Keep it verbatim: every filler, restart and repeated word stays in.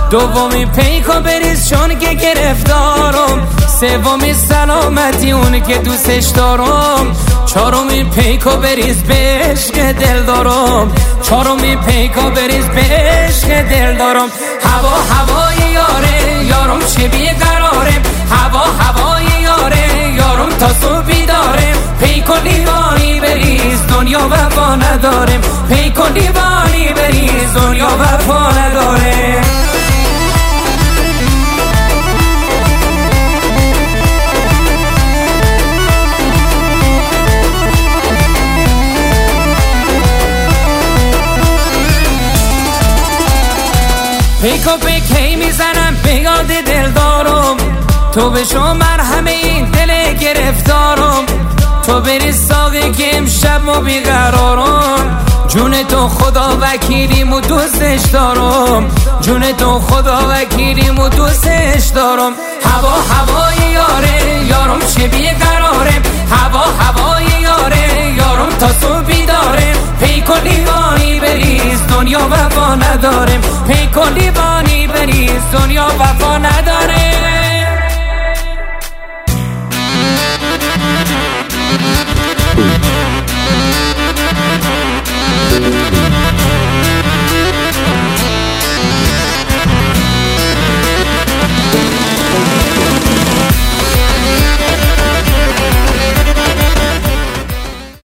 دومی پیکو بریز چون که گرفتارم، سومی سلامتی اون که دوستش دارم، چهارمی پیکو بریز به عشق دل دارم، چهارمی پیکو بریز به عشق دل دارم. هوا هوای یاره یارم چه بیقراره، هوا هوای یاره یارم تا صبح بیداره. پیکو لیوانی بریز دنیا وفا نداره، پیکو لیوانی بریز دنیا وفا نداره. پیکو پیکی میزنم به یاد دل دارم، تو بشو مرهم این دل گرفتارم، تو بری ساقی که امشب ما بیقرارم. جون تو خدا وکیلیم و دوستش دارم، جون تو خدا وکیلیم و دوستش دارم. هوا هوای یاره یارم چه بیقراره، هوا هوای یاره یارم تا صبح بیداره. پیکو لیوانی بریز دنیا وفا نداره، پیکو لیوانی بریز دنیا وفا نداره.